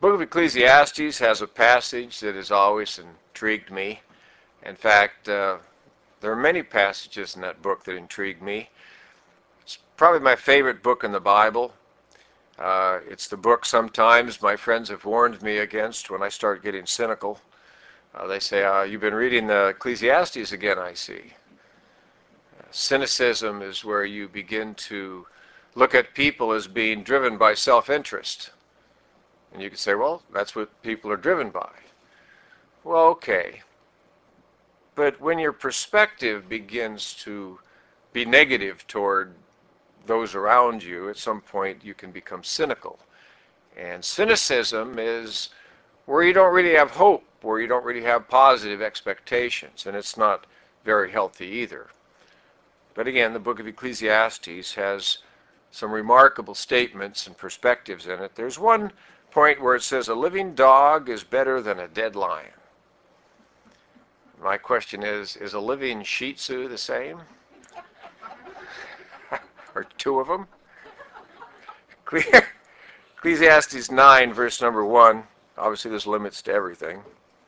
Book of Ecclesiastes has a passage that has always intrigued me. In fact, there are many passages in that book that intrigue me. It's probably my favorite book in the Bible. It's the book sometimes my friends have warned me against when I start getting cynical. They say, you've been reading the Ecclesiastes again, I see. Cynicism is where you begin to look at people as being driven by self-interest. And you can say, well, that's what people are driven by. Well, okay. But when your perspective begins to be negative toward those around you, at some point you can become cynical. And cynicism is where you don't really have hope, where you don't really have positive expectations, and it's not very healthy either. But again, the book of Ecclesiastes has some remarkable statements and perspectives in it. There's one point where it says, a living dog is better than a dead lion. My question is a living Shih Tzu the same? Or two of them? Ecclesiastes 9, verse number 1. Obviously, there's limits to everything.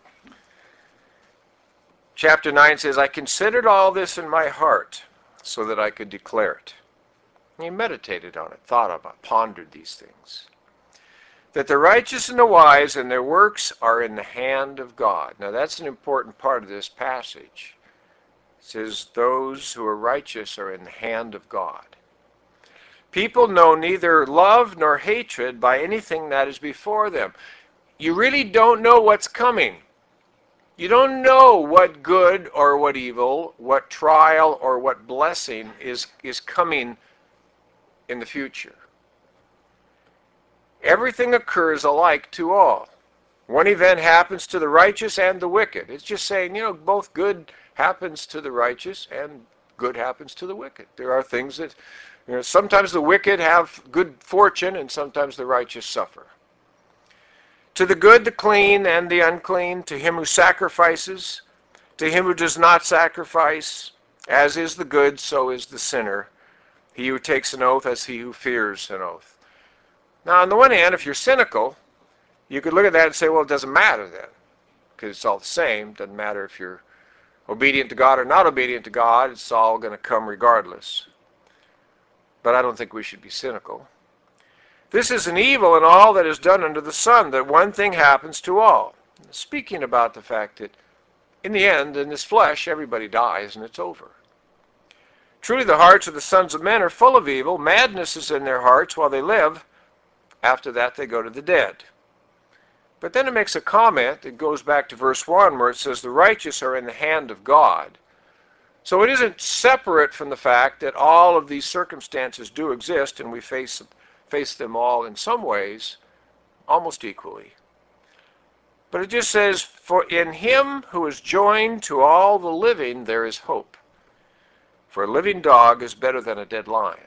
Chapter 9 says, I considered all this in my heart so that I could declare it. And he meditated on it, thought about, pondered these things. That the righteous and the wise and their works are in the hand of God. Now that's an important part of this passage. It says, those who are righteous are in the hand of God. People know neither love nor hatred by anything that is before them. You really don't know what's coming. You don't know what good or what evil, what trial or what blessing is coming in the future. Everything occurs alike to all. One event happens to the righteous and the wicked. It's just saying, both good happens to the righteous and good happens to the wicked. There are things that, sometimes the wicked have good fortune and sometimes the righteous suffer. To the good, the clean, and the unclean, to him who sacrifices, to him who does not sacrifice, as is the good, so is the sinner. He who takes an oath as he who fears an oath. Now, on the one hand, if you're cynical, you could look at that and say, well, it doesn't matter then, because it's all the same. It doesn't matter if you're obedient to God or not obedient to God. It's all going to come regardless. But I don't think we should be cynical. This is an evil in all that is done under the sun, that one thing happens to all. Speaking about the fact that in the end, in this flesh, everybody dies and it's over. Truly the hearts of the sons of men are full of evil. Madness is in their hearts while they live. After that, they go to the dead. But then it makes a comment that goes back to verse 1 where it says, the righteous are in the hand of God. So it isn't separate from the fact that all of these circumstances do exist and we face them all in some ways almost equally. But it just says, for in him who is joined to all the living there is hope. For a living dog is better than a dead lion.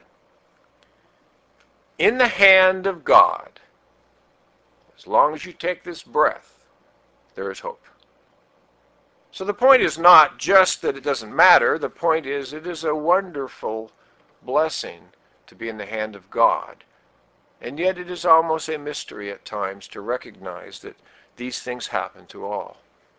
In the hand of God, as long as you take this breath, there is hope. So the point is not just that it doesn't matter. The point is it is a wonderful blessing to be in the hand of God. And yet it is almost a mystery at times to recognize that these things happen to all.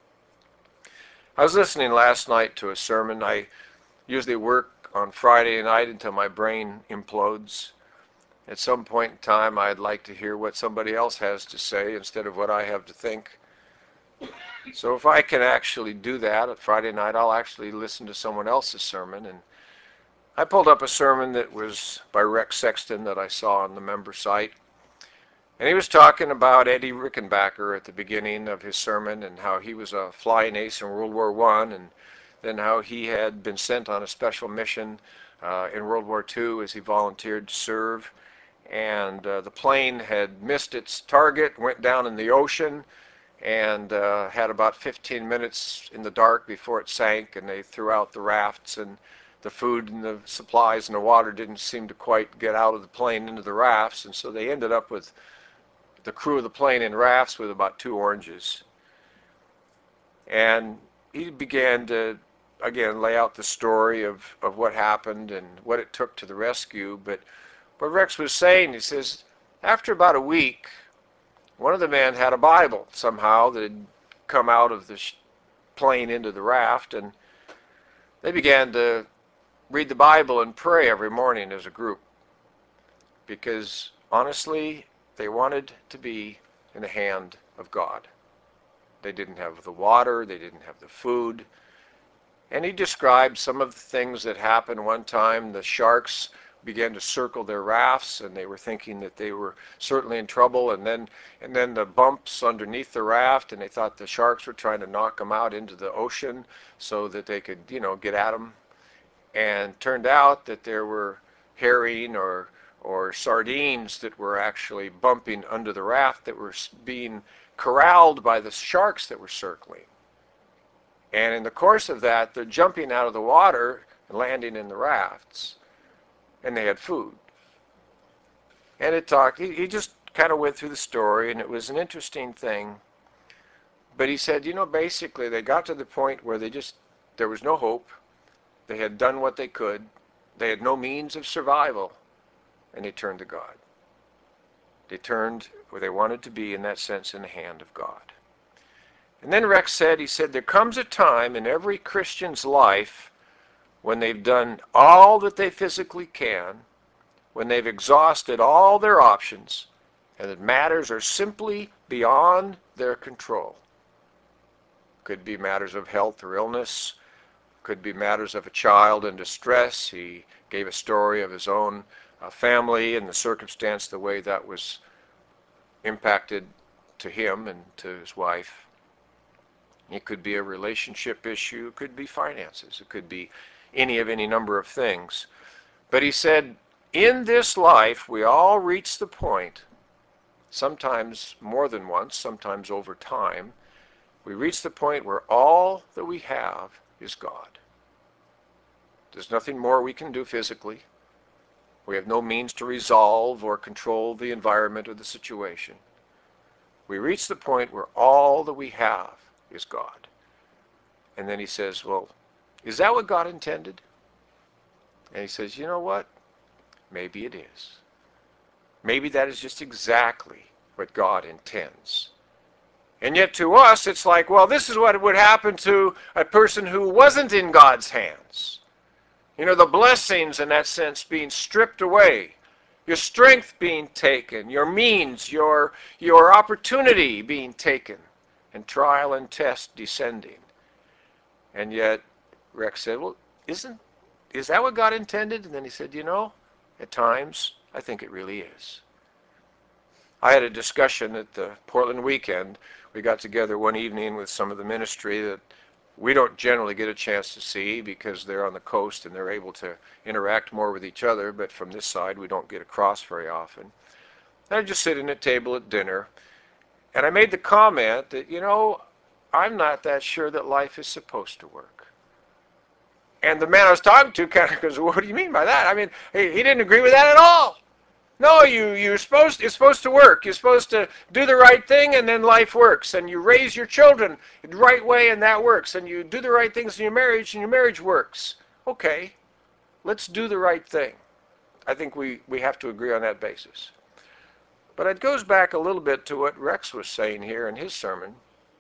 I was listening last night to a sermon. I usually work on Friday night until my brain implodes. At some point in time, I'd like to hear what somebody else has to say instead of what I have to think. So if I can actually do that at Friday night, I'll actually listen to someone else's sermon. And I pulled up a sermon that was by Rex Sexton that I saw on the member site. And he was talking about Eddie Rickenbacker at the beginning of his sermon and how he was a flying ace in World War I and then how he had been sent on a special mission in World War II as he volunteered to serve. And the plane had missed its target, went down in the ocean, and had about 15 minutes in the dark before it sank, and they threw out the rafts, and the food and the supplies and the water didn't seem to quite get out of the plane into the rafts, and so they ended up with the crew of the plane in rafts with about 2 oranges. And he began to, again, lay out the story of what happened and what it took to the rescue. But what Rex was saying, he says, after about a week, one of the men had a Bible somehow that had come out of the plane into the raft, and they began to read the Bible and pray every morning as a group because honestly they wanted to be in the hand of God. They didn't have the water, they didn't have the food. And he described some of the things that happened. One time the sharks began to circle their rafts, and they were thinking that they were certainly in trouble, and then the bumps underneath the raft, and they thought the sharks were trying to knock them out into the ocean so that they could, get at them. And turned out that there were herring or sardines that were actually bumping under the raft that were being corralled by the sharks that were circling. And in the course of that, they're jumping out of the water and landing in the rafts. And they had food. And he just kind of went through the story, and it was an interesting thing. But he said, basically they got to the point where there was no hope. They had done what they could. They had no means of survival. And they turned to God. They turned where they wanted to be, in that sense, in the hand of God. And then Rex said, there comes a time in every Christian's life when they've done all that they physically can, when they've exhausted all their options, and that matters are simply beyond their control. Could be matters of health or illness, could be matters of a child in distress. He gave a story of his own family and the circumstance, the way that was impacted to him and to his wife. It could be a relationship issue, it could be finances, it could be any number of things. But he said, in this life, we all reach the point, sometimes more than once, sometimes over time, we reach the point where all that we have is God. There's nothing more we can do physically. We have no means to resolve or control the environment or the situation. We reach the point where all that we have is God. And then he says, well, is that what God intended? And he says, you know what? Maybe it is. Maybe that is just exactly what God intends. And yet to us, it's like, well, this is what would happen to a person who wasn't in God's hands. The blessings, in that sense, being stripped away, your strength being taken, your means, your opportunity being taken, and trial and test descending. And yet, Rex said, well, is that what God intended? And then he said, at times, I think it really is. I had a discussion at the Portland weekend. We got together one evening with some of the ministry that we don't generally get a chance to see because they're on the coast and they're able to interact more with each other, but from this side we don't get across very often. And I just sitting at a table at dinner, and I made the comment that, I'm not that sure that life is supposed to work. And the man I was talking to kind of goes, well, what do you mean by that? I mean, he didn't agree with that at all. No, it's supposed to work. You're supposed to do the right thing, and then life works. And you raise your children the right way, and that works. And you do the right things in your marriage, and your marriage works. Okay, let's do the right thing. I think we have to agree on that basis. But it goes back a little bit to what Rex was saying here in his sermon.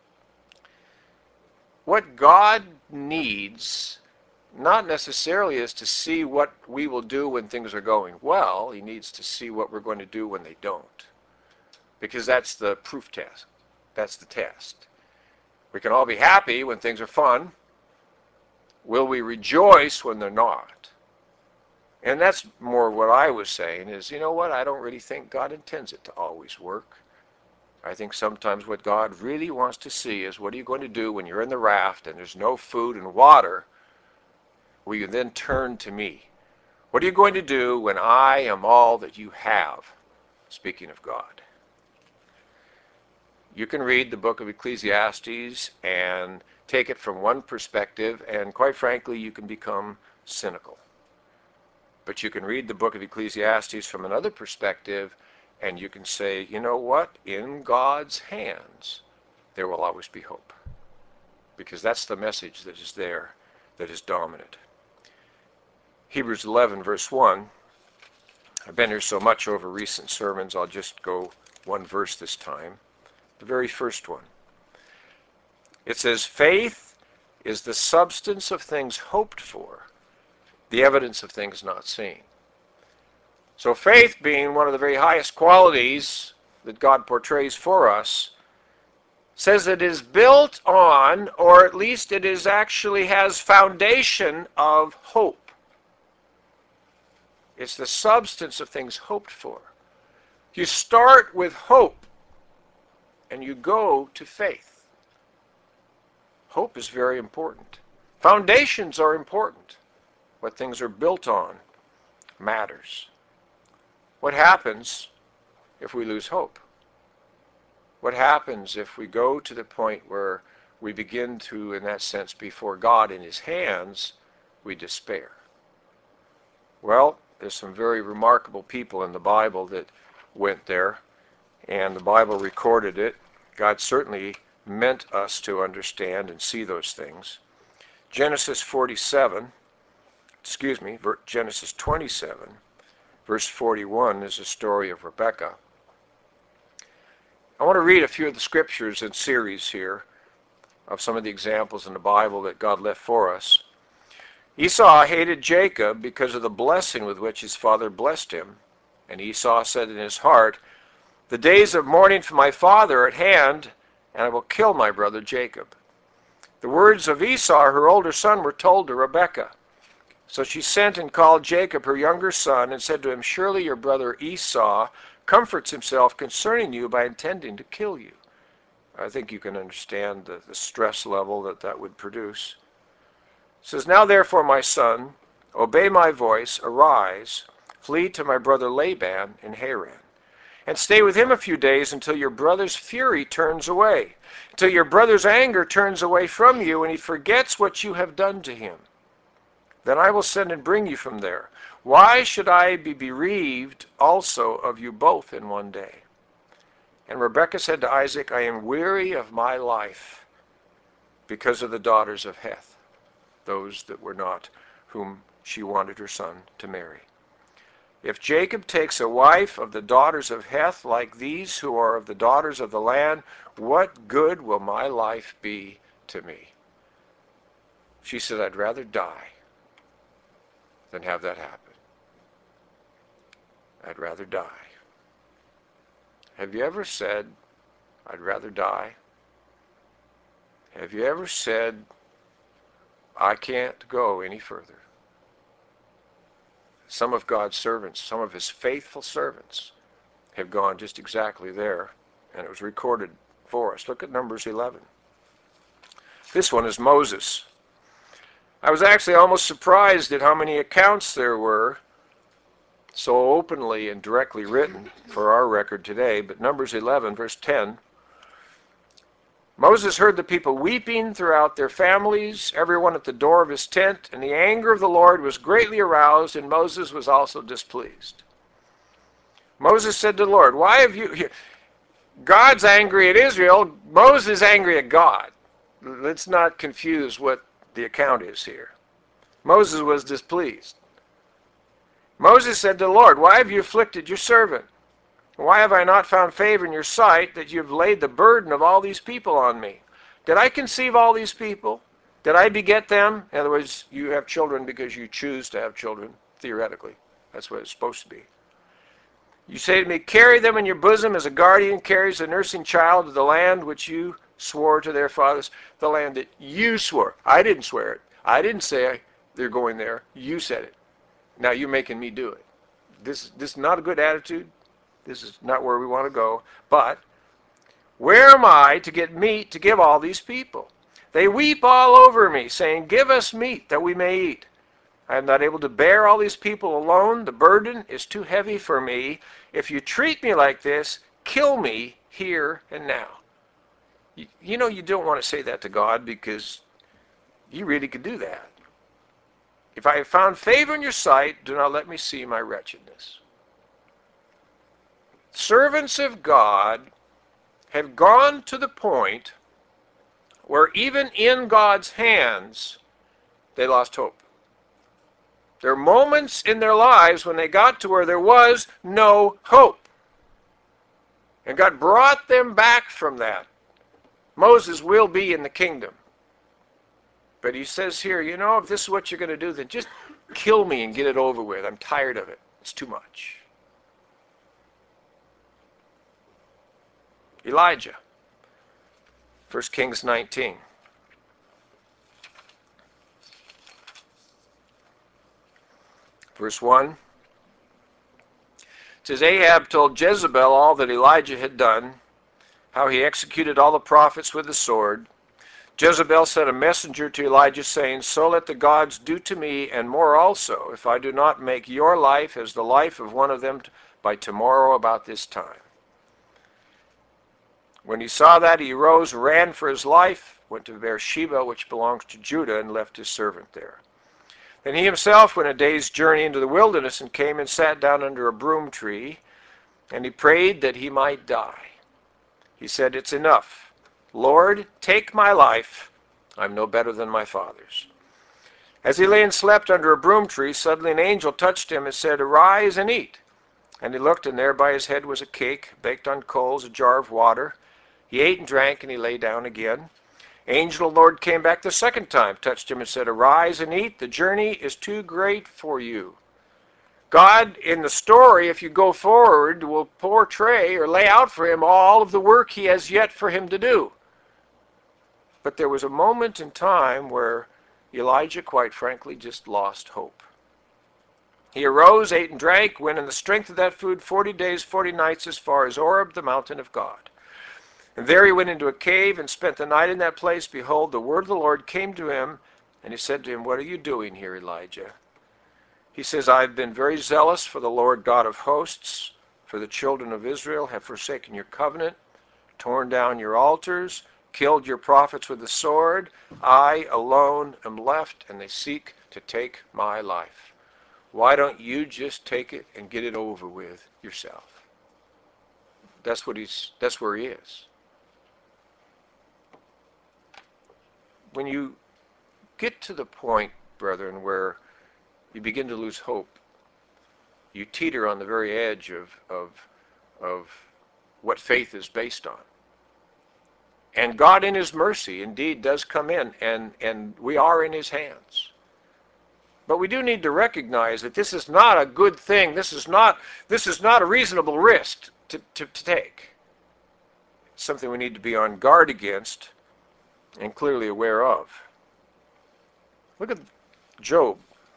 What God needs not necessarily is to see what we will do when things are going well. He needs to see what we're going to do when they don't. Because that's the proof test. That's the test. We can all be happy when things are fun. Will we rejoice when they're not? And that's more what I was saying is, you know what, I don't really think God intends it to always work. I think sometimes what God really wants to see is, what are you going to do when you're in the raft and there's no food and water? Will you then turn to me? What are you going to do when I am all that you have? Speaking of God. You can read the book of Ecclesiastes and take it from one perspective, and quite frankly, you can become cynical. But you can read the book of Ecclesiastes from another perspective, and you can say, you know what? In God's hands, there will always be hope. Because that's the message that is there, that is dominant. Hebrews 11, verse 1. I've been here so much over recent sermons, I'll just go one verse this time. the very first one. It says, faith is the substance of things hoped for, the evidence of things not seen. So faith, being one of the very highest qualities that God portrays for us, says it is built on, or at least it is actually has foundation of hope. It's the substance of things hoped for. You start with hope and you go to faith. Hope is very important. Foundations are important. What things are built on matters. What happens if we lose hope? What happens if we go to the point where we begin to, in that sense, before God in His hands, we despair? Well, there's some very remarkable people in the Bible that went there, and the Bible recorded it. God certainly meant us to understand and see those things. Genesis 27, Genesis 27, verse 41 is the story of Rebekah. I want to read a few of the scriptures in series here of some of the examples in the Bible that God left for us. Esau hated Jacob because of the blessing with which his father blessed him. And Esau said in his heart, "The days of mourning for my father are at hand, and I will kill my brother Jacob." The words of Esau, her older son, were told to Rebekah. So she sent and called Jacob, her younger son, and said to him, "Surely your brother Esau comforts himself concerning you by intending to kill you." I think you can understand the stress level that would produce. It says, "Now therefore, my son, obey my voice, arise, flee to my brother Laban in Haran, and stay with him a few days until your brother's fury turns away, until your brother's anger turns away from you, and he forgets what you have done to him. Then I will send and bring you from there. Why should I be bereaved also of you both in one day?" And Rebekah said to Isaac, "I am weary of my life because of the daughters of Heth," those that were not whom she wanted her son to marry. "If Jacob takes a wife of the daughters of Heth like these who are of the daughters of the land, what good will my life be to me?" She said, "I'd rather die than have that happen. I'd rather die." Have you ever said, "I'd rather die"? Have you ever said, "I can't go any further"? Some of God's servants, some of His faithful servants, have gone just exactly there, and it was recorded for us. Look at Numbers 11. This one is Moses. I was actually almost surprised at how many accounts there were so openly and directly written for our record today. But Numbers 11, verse 10, "Moses heard the people weeping throughout their families, everyone at the door of his tent, and the anger of the Lord was greatly aroused, and Moses was also displeased." Moses said to the Lord, "Why have you..." God's angry at Israel, Moses is angry at God. Let's not confuse what the account is here. Moses was displeased. Moses said to the Lord, "Why have you afflicted your servant? Why have I not found favor in your sight that you have laid the burden of all these people on me? Did I conceive all these people? Did I beget them?" In other words, you have children because you choose to have children, theoretically. That's what it's supposed to be. "You say to me, carry them in your bosom as a guardian carries a nursing child to the land which you swore to their fathers," the land that you swore. I didn't swear it. I didn't say they're going there. You said it. Now you're making me do it. This is not a good attitude. This is not where we want to go. But where am I to get meat to give all these people? They weep all over me, saying, "Give us meat that we may eat." I am not able to bear all these people alone. The burden is too heavy for me. If you treat me like this, kill me here and now. You know, you don't want to say that to God because you really could do that. "If I have found favor in your sight, do not let me see my wretchedness." Servants of God have gone to the point where even in God's hands, they lost hope. There are moments in their lives when they got to where there was no hope. And God brought them back from that. Moses will be in the kingdom. But he says here, you know, if this is what you're going to do, then just kill me and get it over with. I'm tired of it. It's too much. Elijah, 1 Kings 19. Verse 1. It says, Ahab told Jezebel all that Elijah had done, how he executed all the prophets with the sword. Jezebel sent a messenger to Elijah, saying, So let the gods do to me, and more also, if I do not make your life as the life of one of them by tomorrow about this time. When he saw that, he arose, ran for his life, went to Beersheba, which belongs to Judah, and left his servant there. Then he himself went a day's journey into the wilderness, and came and sat down under a broom tree, and he prayed that he might die. He said, It's enough. Lord, take my life. I'm no better than my father's. As he lay and slept under a broom tree, suddenly an angel touched him and said, Arise and eat. And he looked, and there by his head was a cake, baked on coals, a jar of water. He ate and drank, and he lay down again. Angel of the Lord came back the second time, touched him, and said, Arise and eat. The journey is too great for you. God, in the story, if you go forward, will portray or lay out for him all of the work he has yet for him to do. But there was a moment in time where Elijah, quite frankly, just lost hope. He arose, ate and drank, went in the strength of that food 40 days, 40 nights, as far as Horeb, the mountain of God. And there he went into a cave and spent the night in that place. Behold, the word of the Lord came to him, and he said to him, What are you doing here, Elijah? He says, I have been very zealous for the Lord God of hosts, for the children of Israel have forsaken your covenant, torn down your altars, killed your prophets with the sword. I alone am left, and they seek to take my life. Why don't you just take it and get it over with yourself? That's where he is. When you get to the point, brethren, where you begin to lose hope, you teeter on the very edge of what faith is based on. And God in his mercy indeed does come in, and we are in his hands. But we do need to recognize that this is not a good thing. This is not a reasonable risk to take. It's something we need to be on guard against and clearly aware of. Look at Job.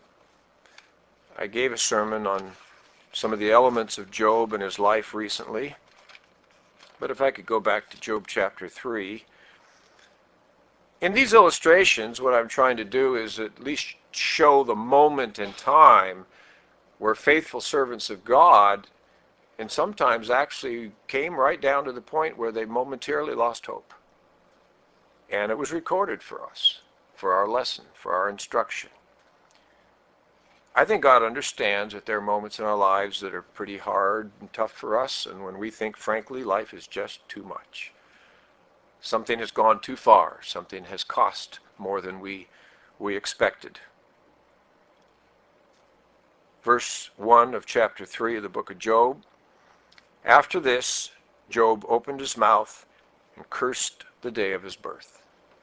I gave a sermon on some of the elements of Job and his life recently. But if I could go back to Job chapter 3. In these illustrations, what I'm trying to do is at least show the moment in time where faithful servants of God, and sometimes actually came right down to the point where they momentarily lost hope. And it was recorded for us, for our lesson, for our instruction. I think God understands that there are moments in our lives that are pretty hard and tough for us, and when we think, frankly, life is just too much. Something has gone too far. Something has cost more than we expected. Verse 1 of chapter 3 of the book of Job. After this, Job opened his mouth and cursed the day of his birth.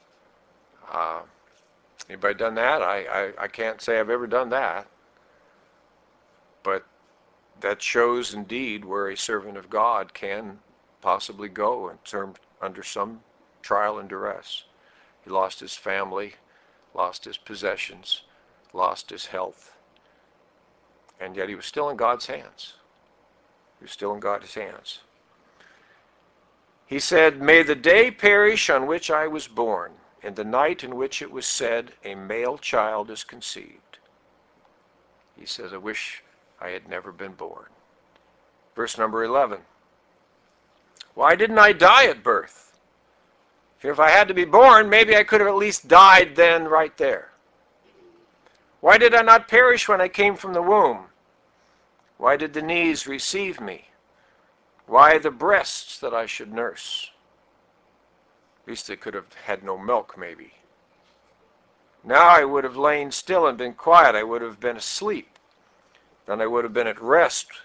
Anybody done that? I can't say I've ever done that. But that shows indeed where a servant of God can possibly go under some trial and duress. He lost his family, lost his possessions, lost his health, and yet he was still in God's hands. He was still in God's hands. He said, May the day perish on which I was born, and the night in which it was said, a male child is conceived. He says, I wish I had never been born. Verse number 11. Why didn't I die at birth? If I had to be born, maybe I could have at least died then right there. Why did I not perish when I came from the womb? Why did the knees receive me? Why the breasts that I should nurse? At least they could have had no milk, maybe. Now I would have lain still and been quiet. I would have been asleep. Then I would have been at rest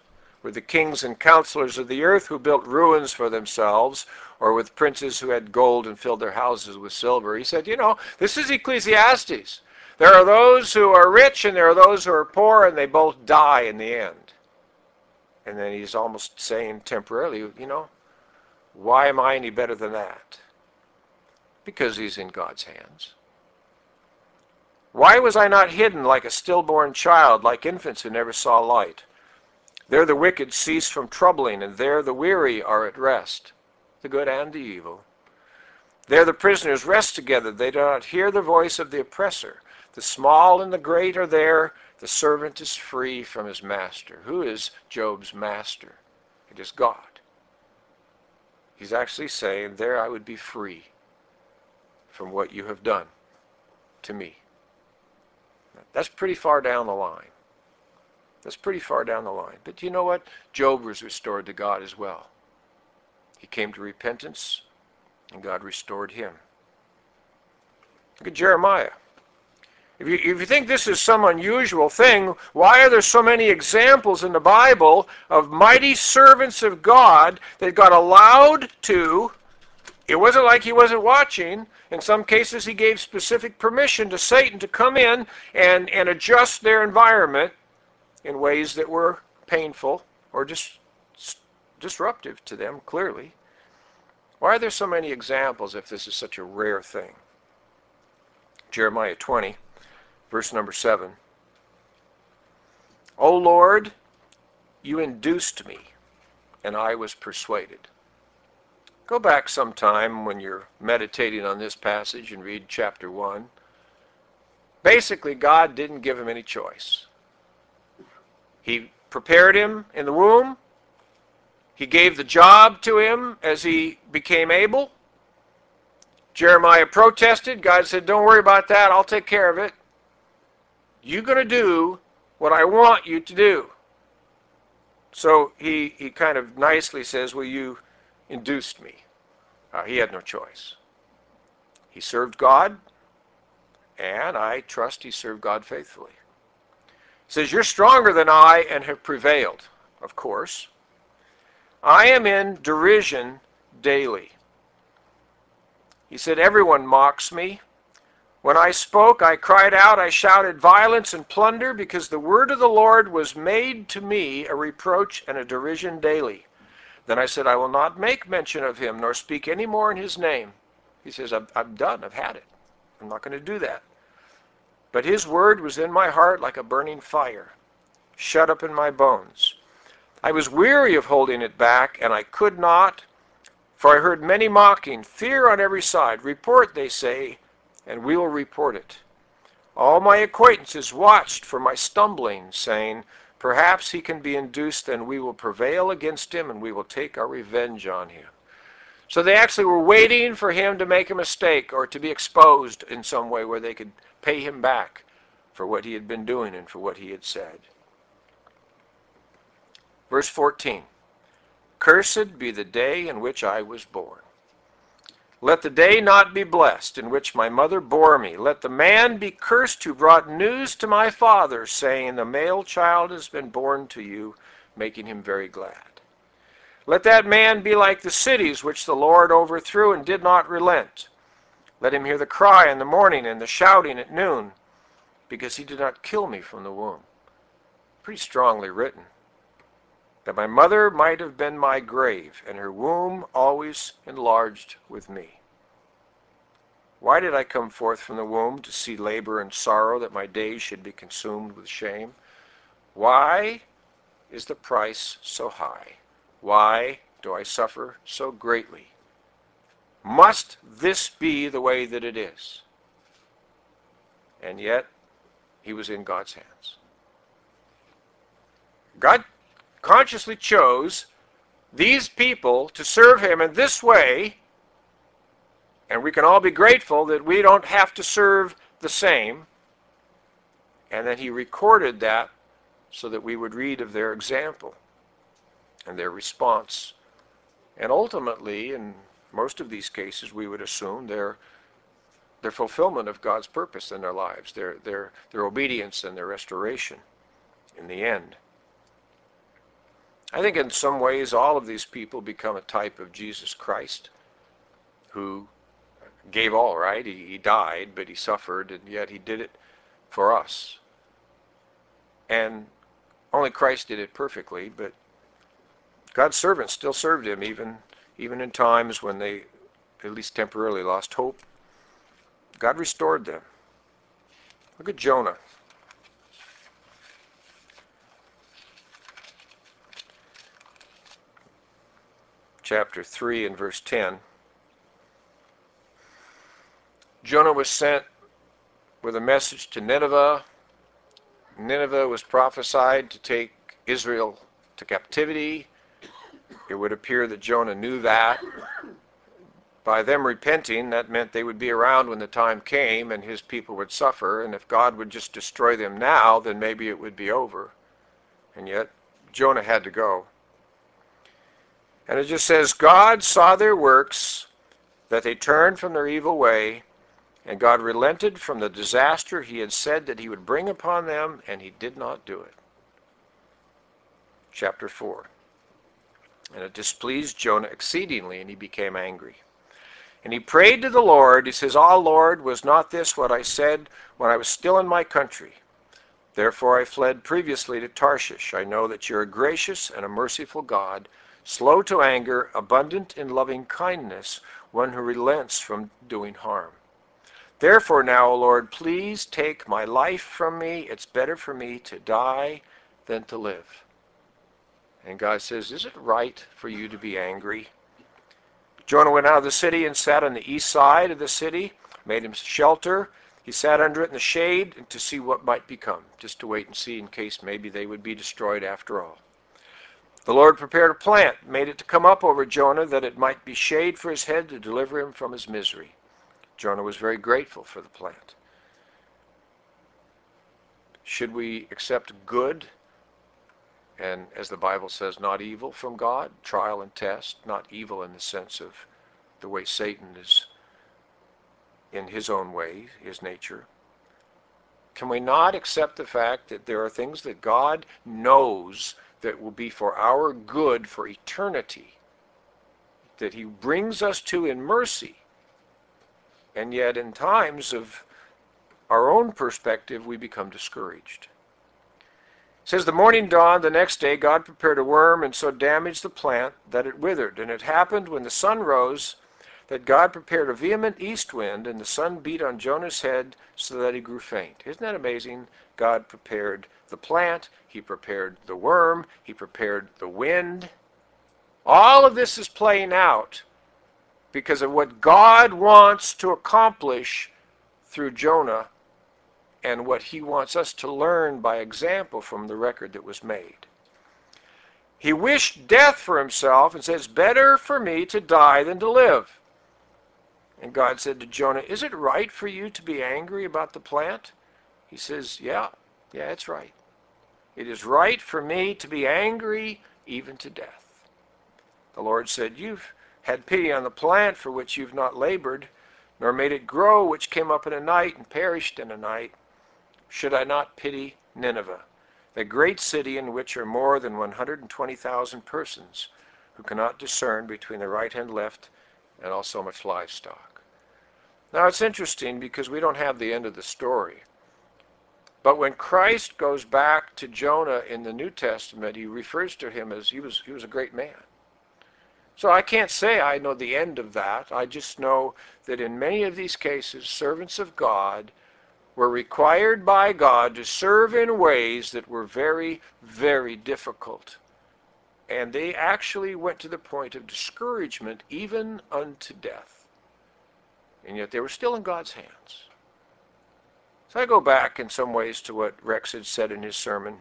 with the kings and counselors of the earth who built ruins for themselves, or with princes who had gold and filled their houses with silver. He said, this is Ecclesiastes. There are those who are rich and there are those who are poor, and they both die in the end. And then he's almost saying temporarily, why am I any better than that? Because he's in God's hands. Why was I not hidden like a stillborn child, like infants who never saw light? There the wicked cease from troubling, and there the weary are at rest, the good and the evil. There the prisoners rest together. They do not hear the voice of the oppressor. The small and the great are there. The servant is free from his master. Who is Job's master? It is God. He's actually saying, there I would be free from what you have done to me. That's pretty far down the line. That's pretty far down the line. But you know what? Job was restored to God as well. He came to repentance, and God restored him. Look at Jeremiah. If you think this is some unusual thing, why are there so many examples in the Bible of mighty servants of God that got allowed to? It wasn't like he wasn't watching. In some cases, he gave specific permission to Satan to come in and adjust their environment in ways that were painful or just disruptive to them, clearly. Why are there so many examples if this is such a rare thing? Jeremiah 20, verse number 7. O Lord, you induced me, and I was persuaded. Go back sometime when you're meditating on this passage and read chapter 1. Basically, God didn't give him any choice. He prepared him in the womb. He gave the job to him as he became able. Jeremiah protested. God said, don't worry about that. I'll take care of it. You're going to do what I want you to do. So he kind of nicely says, well, you induced me. He had no choice. He served God, and I trust he served God faithfully. He says, you're stronger than I and have prevailed, of course. I am in derision daily. He said, everyone mocks me. When I spoke, I cried out, I shouted violence and plunder, because the word of the Lord was made to me a reproach and a derision daily. Then I said, I will not make mention of him, nor speak any more in his name. He says, I'm done, I've had it. I'm not going to do that. But his word was in my heart like a burning fire, shut up in my bones. I was weary of holding it back, and I could not, for I heard many mocking, fear on every side. Report, they say, and we will report it. All my acquaintances watched for my stumbling, saying, perhaps he can be induced, and we will prevail against him, and we will take our revenge on him. So they actually were waiting for him to make a mistake or to be exposed in some way where they could pay him back for what he had been doing and for what he had said. Verse 14, cursed be the day in which I was born. Let the day not be blessed in which my mother bore me. Let the man be cursed who brought news to my father, saying, the male child has been born to you, making him very glad. Let that man be like the cities which the Lord overthrew and did not relent. Let him hear the cry in the morning and the shouting at noon, because he did not kill me from the womb. Pretty strongly written. That my mother might have been my grave, and her womb always enlarged with me. Why did I come forth from the womb to see labor and sorrow, that my days should be consumed with shame? Why is the price so high? Why do I suffer so greatly? Must this be the way that it is? And yet, he was in God's hands. God consciously chose these people to serve him in this way, and we can all be grateful that we don't have to serve the same. And then he recorded that so that we would read of their example and their response. And ultimately, in most of these cases, we would assume their fulfillment of God's purpose in their lives, their obedience and their restoration in the end. I think in some ways all of these people become a type of Jesus Christ, who gave all, right? He died, but he suffered, and yet he did it for us. And only Christ did it perfectly, but God's servants still served him even in times when they at least temporarily lost hope. God restored them. Look at Jonah. Chapter 3 and verse 10. Jonah was sent with a message to Nineveh. Nineveh was prophesied to take Israel to captivity. It would appear that Jonah knew that. By them repenting, that meant they would be around when the time came and his people would suffer, and if God would just destroy them now, then maybe it would be over. And yet, Jonah had to go. And it just says, God saw their works, that they turned from their evil way, and God relented from the disaster he had said that he would bring upon them, and he did not do it. Chapter 4. And it displeased Jonah exceedingly, and he became angry. And he prayed to the Lord. He says, Ah, Lord, was not this what I said when I was still in my country? Therefore I fled previously to Tarshish. I know that you're a gracious and a merciful God, slow to anger, abundant in loving kindness, one who relents from doing harm. Therefore now, O Lord, please take my life from me. It's better for me to die than to live. And God says, is it right for you to be angry? Jonah went out of the city and sat on the east side of the city, made him shelter. He sat under it in the shade to see what might become, just to wait and see in case maybe they would be destroyed after all. The Lord prepared a plant, made it to come up over Jonah, that it might be shade for his head to deliver him from his misery. Jonah was very grateful for the plant. Should we accept good, and as the Bible says, not evil from God? Trial and test, not evil in the sense of the way Satan is in his own way, his nature. Can we not accept the fact that there are things that God knows that will be for our good for eternity, that he brings us to in mercy, and yet in times of our own perspective we become discouraged? It says, the morning dawned the next day, God prepared a worm and so damaged the plant that it withered. And it happened when the sun rose that God prepared a vehement east wind, and the sun beat on Jonah's head so that he grew faint. Isn't that amazing? God prepared the plant, he prepared the worm, he prepared the wind. All of this is playing out because of what God wants to accomplish through Jonah, and what he wants us to learn by example from the record that was made. He wished death for himself and says, better for me to die than to live. And God said to Jonah, is it right for you to be angry about the plant? He says, yeah, it's right. It is right for me to be angry even to death. The Lord said, you've had pity on the plant for which you've not labored, nor made it grow, which came up in a night and perished in a night. Should I not pity Nineveh, the great city in which are more than 120,000 persons who cannot discern between the right and left, and also much livestock? Now it's interesting because we don't have the end of the story. But when Christ goes back to Jonah in the New Testament, he refers to him as he was a great man. So I can't say I know the end of that. I just know that in many of these cases, servants of God were required by God to serve in ways that were very, very difficult. And they actually went to the point of discouragement, even unto death. And yet they were still in God's hands. So I go back in some ways to what Rex had said in his sermon.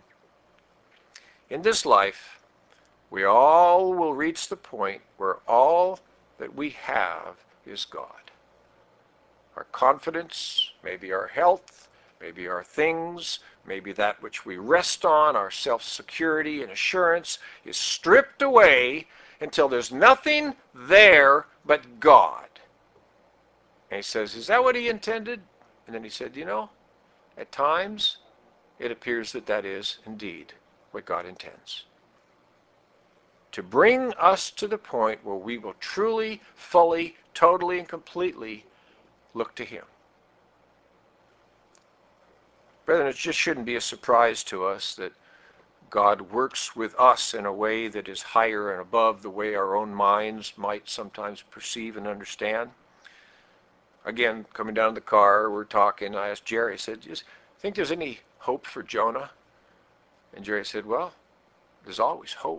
In this life, we all will reach the point where all that we have is God. Our confidence, maybe our health, maybe our things, maybe that which we rest on, our self-security and assurance, is stripped away until there's nothing there but God. And he says, is that what he intended? And then he said, at times it appears that that is indeed what God intends. to bring us to the point where we will truly, fully, totally, and completely look to Him. Brethren, it just shouldn't be a surprise to us that God works with us in a way that is higher and above the way our own minds might sometimes perceive and understand. Again, coming down the car, we're talking, I asked Jerry, I said, do you think there's any hope for Jonah? And Jerry said, well, there's always hope.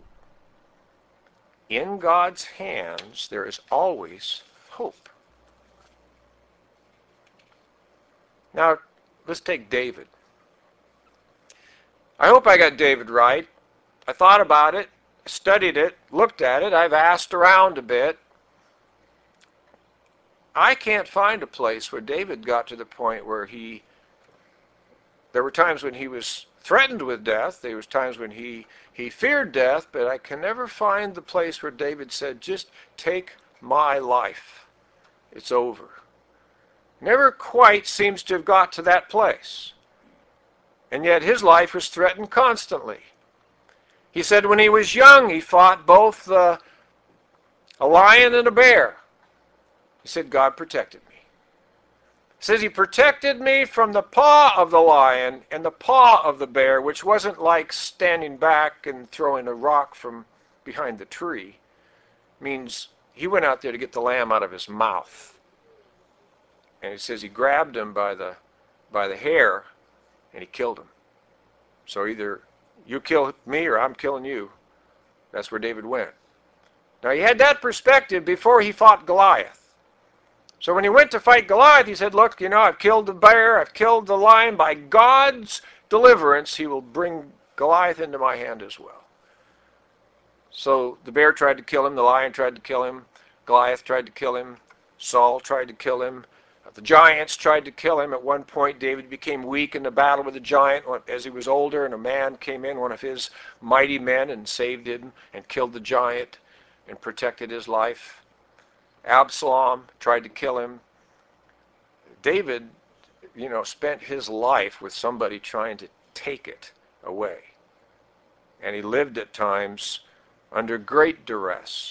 In God's hands, there is always hope. Now, let's take David. I hope I got David right. I thought about it, studied it, looked at it, I've asked around a bit. I can't find a place where David got to the point where there were times when he was threatened with death, there was times when he feared death, but I can never find the place where David said, just take my life. It's over. Never quite seems to have got to that place. And yet his life was threatened constantly. He said when he was young, he fought both a lion and a bear. He said, God protected me. He says he protected me from the paw of the lion and the paw of the bear, which wasn't like standing back and throwing a rock from behind the tree. It means he went out there to get the lamb out of his mouth. And he says he grabbed him by the hair and he killed him. So either you kill me or I'm killing you. That's where David went. Now he had that perspective before he fought Goliath. So when he went to fight Goliath, he said, look, I've killed the bear, I've killed the lion. By God's deliverance, he will bring Goliath into my hand as well. So the bear tried to kill him, the lion tried to kill him, Goliath tried to kill him, Saul tried to kill him, the giants tried to kill him. At one point, David became weak in the battle with the giant as he was older, and a man came in, one of his mighty men, and saved him and killed the giant and protected his life. Absalom tried to kill him. David, spent his life with somebody trying to take it away. And he lived at times under great duress.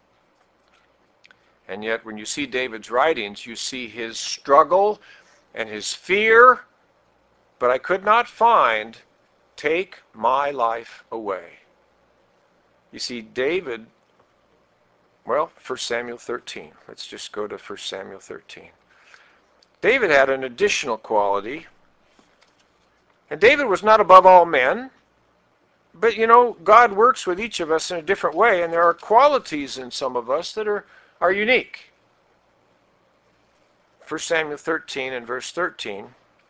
And yet when you see David's writings, you see his struggle and his fear, but I could not find, take my life away. You see, David, 1 Samuel 13. Let's just go to 1 Samuel 13. David had an additional quality. And David was not above all men. But, God works with each of us in a different way. And there are qualities in some of us that are unique. 1 Samuel 13 and verse 13.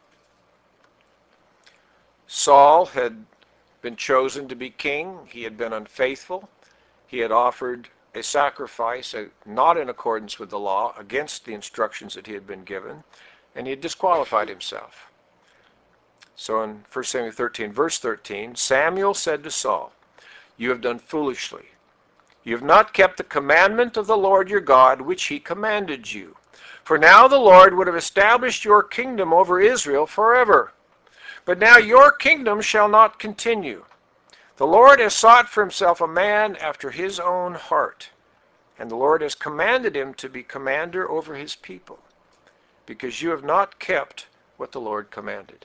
Saul had been chosen to be king. He had been unfaithful. He had offered a sacrifice not in accordance with the law, against the instructions that he had been given, and he had disqualified himself. So in 1 Samuel 13, verse 13, Samuel said to Saul, you have done foolishly. You have not kept the commandment of the Lord your God, which he commanded you. For now the Lord would have established your kingdom over Israel forever. But now your kingdom shall not continue. The Lord has sought for himself a man after his own heart, and the Lord has commanded him to be commander over his people, because you have not kept what the Lord commanded.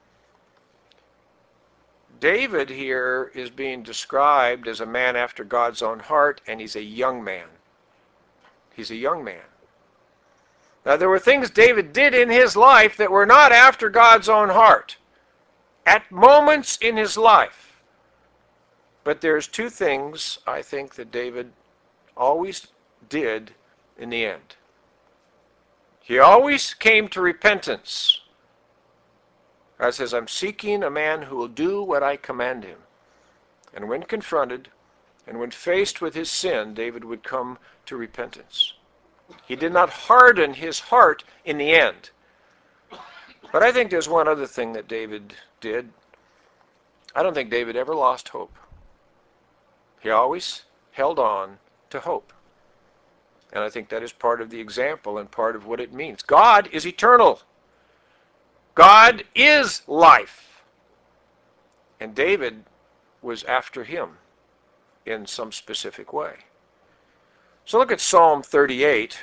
David here is being described as a man after God's own heart, and he's a young man. He's a young man. Now there were things David did in his life that were not after God's own heart, at moments in his life. But there's two things I think that David always did in the end. He always came to repentance. God says, I'm seeking a man who will do what I command him. And when confronted, and when faced with his sin, David would come to repentance. He did not harden his heart in the end. But I think there's one other thing that David did. I don't think David ever lost hope. He always held on to hope. And I think that is part of the example and part of what it means. God is eternal. God is life. And David was after him. in some specific way. So look at Psalm 38,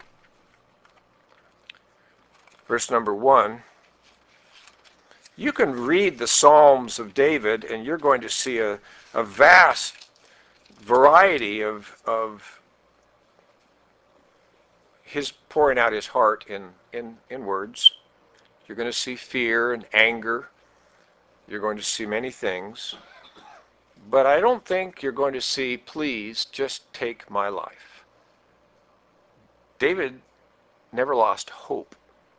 verse number 1. You can read the Psalms of David, and you're going to see a vast variety of his pouring out his heart in words. You're going to see fear and anger. You're going to see many things. But I don't think you're going to see, please, just take my life. David never lost hope.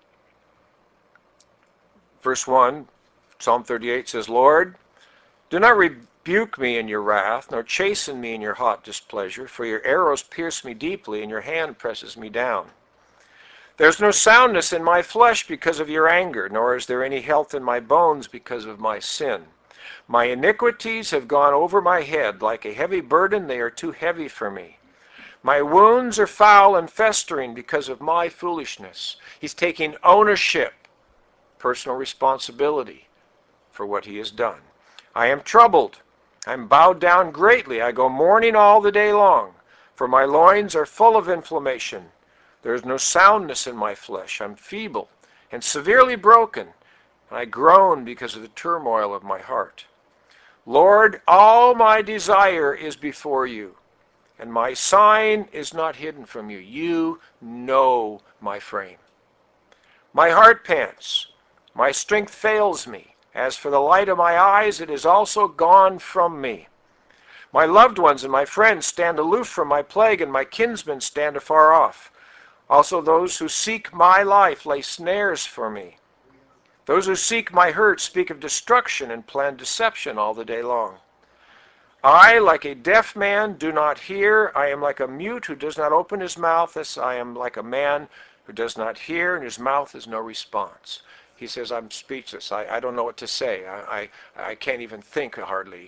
Verse 1, Psalm 38 says, Lord, do not rebuke me in your wrath, nor chasten me in your hot displeasure, for your arrows pierce me deeply, and your hand presses me down. There's no soundness in my flesh because of your anger, nor is there any health in my bones because of my sin. My iniquities have gone over my head. Like a heavy burden, they are too heavy for me. My wounds are foul and festering because of my foolishness. He's taking ownership, personal responsibility for what he has done. I am troubled. I am bowed down greatly. I go mourning all the day long, for my loins are full of inflammation. There is no soundness in my flesh. I'm feeble and severely broken, and I groan because of the turmoil of my heart. Lord, all my desire is before you, and my sign is not hidden from you. You know my frame. My heart pants. My strength fails me. As for the light of my eyes, it is also gone from me. My loved ones and my friends stand aloof from my plague, and my kinsmen stand afar off. Also those who seek my life lay snares for me. Those who seek my hurt speak of destruction and plan deception all the day long. I, like a deaf man, do not hear. I am like a mute who does not open his mouth. As I am like a man who does not hear, and whose mouth has no response. He says, I'm speechless. I don't know what to say. I can't even think hardly.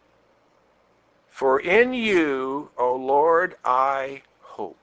For in you, O Lord, I hope.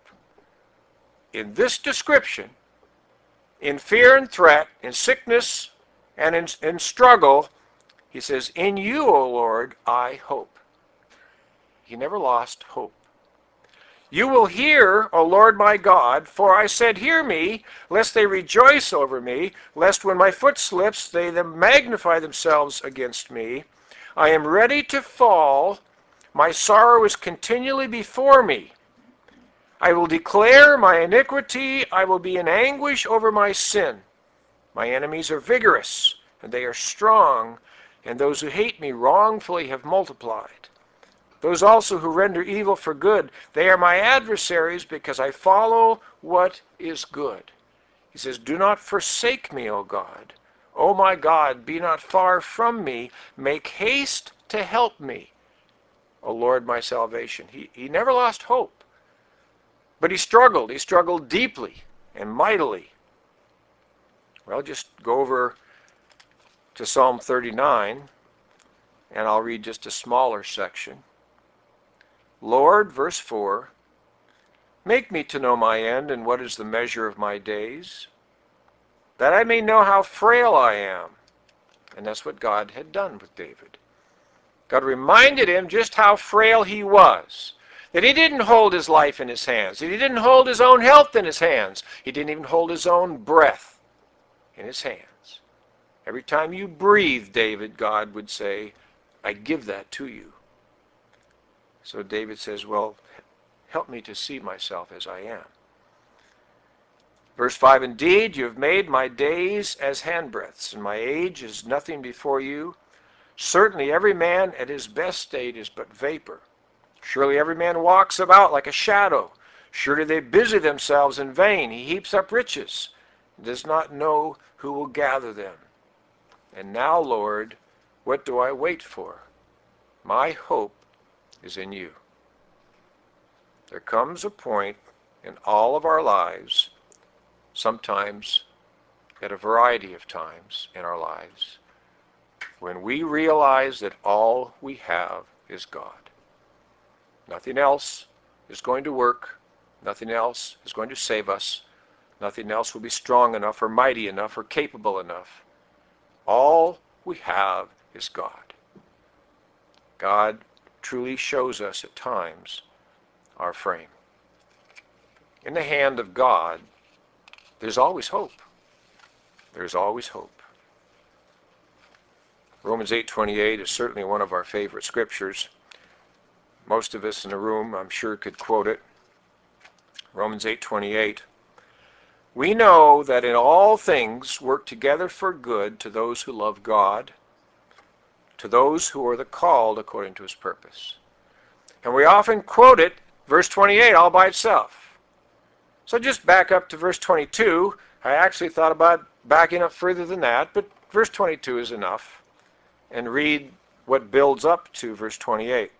In this description, in fear and threat, in sickness and in struggle, he says, in you, O Lord, I hope. He never lost hope. You will hear, O Lord my God, for I said, hear me, lest they rejoice over me, lest when my foot slips they magnify themselves against me. I am ready to fall. My sorrow is continually before me. I will declare my iniquity. I will be in anguish over my sin. My enemies are vigorous, and they are strong, and those who hate me wrongfully have multiplied. Those also who render evil for good, they are my adversaries because I follow what is good. He says, do not forsake me, O God. O my God, be not far from me. Make haste to help me, O Lord, my salvation. He never lost hope, but he struggled. He struggled deeply and mightily. Well, just go over to Psalm 39, and I'll read just a smaller section. Lord, verse 4, make me to know my end and what is the measure of my days, that I may know how frail I am. And that's what God had done with David. God reminded him just how frail he was, that he didn't hold his life in his hands, that he didn't hold his own health in his hands, he didn't even hold his own breath in his hands. Every time you breathe, David, God would say, I give that to you. So David says, well, help me to see myself as I am. Verse 5, indeed, you have made my days as handbreadths, and my age is nothing before you. Certainly every man at his best state is but vapor. Surely every man walks about like a shadow. Surely they busy themselves in vain. He heaps up riches, and does not know who will gather them. And now, Lord, what do I wait for? My hope is in you. There comes a point in all of our lives, sometimes at a variety of times in our lives, when we realize that all we have is God. Nothing else is going to work. Nothing else is going to save us. Nothing else will be strong enough or mighty enough or capable enough. All we have is God. God truly shows us at times our frame. In the hand of God, there's always hope. There's always hope. Romans 8:28 is certainly one of our favorite scriptures. Most of us in the room, I'm sure, could quote it. Romans 8:28. We know that in all things work together for good to those who love God, to those who are the called according to his purpose. And we often quote it, verse 28, all by itself. So just back up to verse 22. I actually thought about backing up further than that, but verse 22 is enough. And read what builds up to verse 28.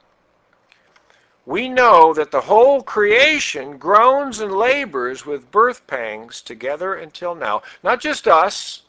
We know that the whole creation groans and labors with birth pangs together until now. Not just us.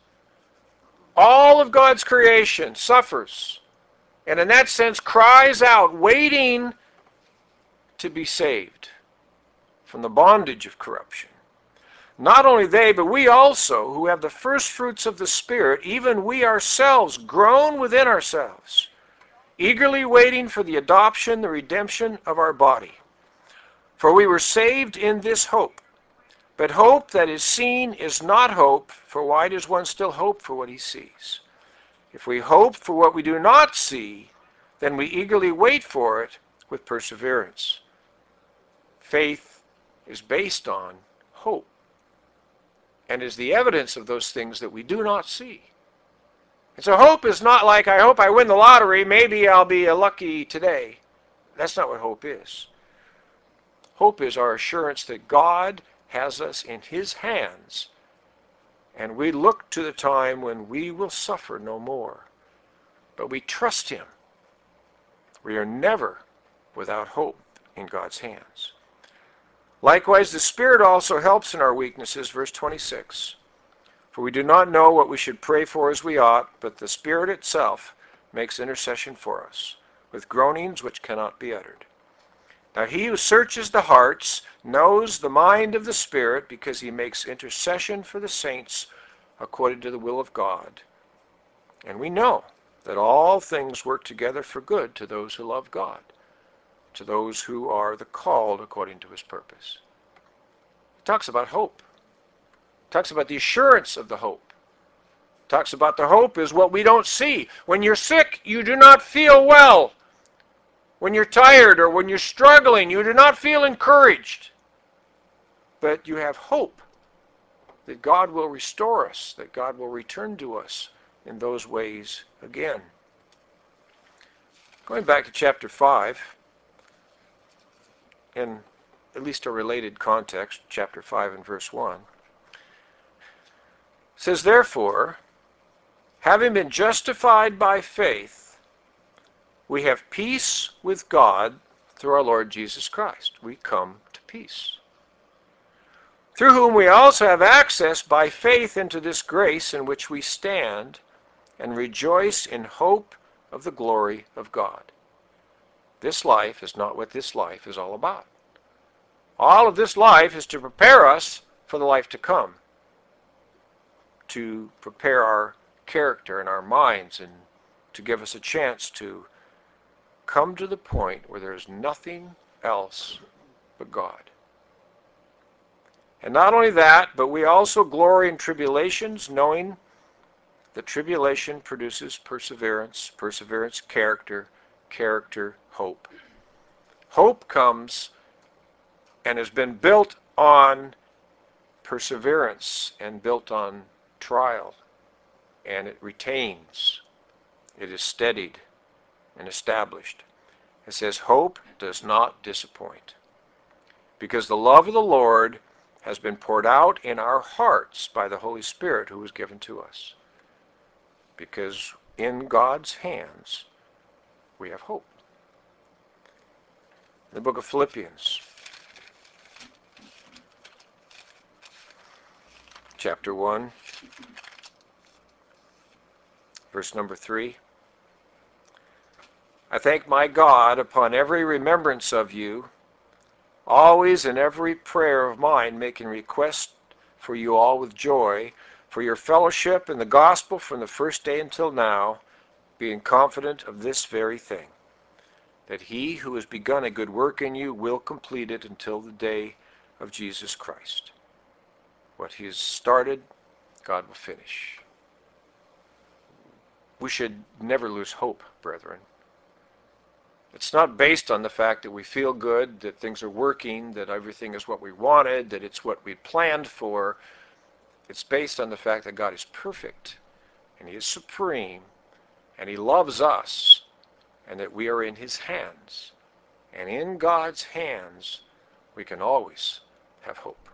All of God's creation suffers, and in that sense cries out, waiting to be saved from the bondage of corruption. Not only they, but we also, who have the first fruits of the Spirit, even we ourselves, groan within ourselves, eagerly waiting for the adoption, the redemption of our body. For we were saved in this hope. But hope that is seen is not hope, for why does one still hope for what he sees? If we hope for what we do not see, then we eagerly wait for it with perseverance. Faith is based on hope and is the evidence of those things that we do not see. And so hope is not like, I hope I win the lottery, maybe I'll be lucky today. That's not what hope is. Hope is our assurance that God has us in his hands, and we look to the time when we will suffer no more. But we trust him. We are never without hope in God's hands. Likewise, the Spirit also helps in our weaknesses, verse 26. For we do not know what we should pray for as we ought, but the Spirit itself makes intercession for us, with groanings which cannot be uttered. Now he who searches the hearts knows the mind of the Spirit, because he makes intercession for the saints according to the will of God. And we know that all things work together for good to those who love God, to those who are the called according to his purpose. He talks about hope. He talks about the assurance of the hope. He talks about the hope is what we don't see. When you're sick, you do not feel well. When you're tired or when you're struggling, you do not feel encouraged. But you have hope that God will restore us, that God will return to us in those ways again. Going back to chapter 5, in at least a related context, chapter 5 and verse 1, it says, therefore, having been justified by faith, we have peace with God through our Lord Jesus Christ. We come to peace. Through whom we also have access by faith into this grace in which we stand and rejoice in hope of the glory of God. This life is not what this life is all about. All of this life is to prepare us for the life to come, to prepare our character and our minds, and to give us a chance to come to the point where there is nothing else but God. And not only that, but we also glory in tribulations, knowing that tribulation produces perseverance, perseverance, character, character, hope. Hope comes and has been built on perseverance and built on trial, and it retains. It is steadied and established. It says, hope does not disappoint, because the love of the Lord has been poured out in our hearts by the Holy Spirit who was given to us. Because in God's hands we have hope. In the book of Philippians, chapter 1, verse number 3. I thank my God upon every remembrance of you, always in every prayer of mine, making request for you all with joy, for your fellowship in the gospel from the first day until now, being confident of this very thing, that he who has begun a good work in you will complete it until the day of Jesus Christ. What he has started, God will finish. We should never lose hope, brethren. It's not based on the fact that we feel good, that things are working, that everything is what we wanted, that it's what we planned for. It's based on the fact that God is perfect, and he is supreme, and he loves us, and that we are in his hands. And in God's hands, we can always have hope.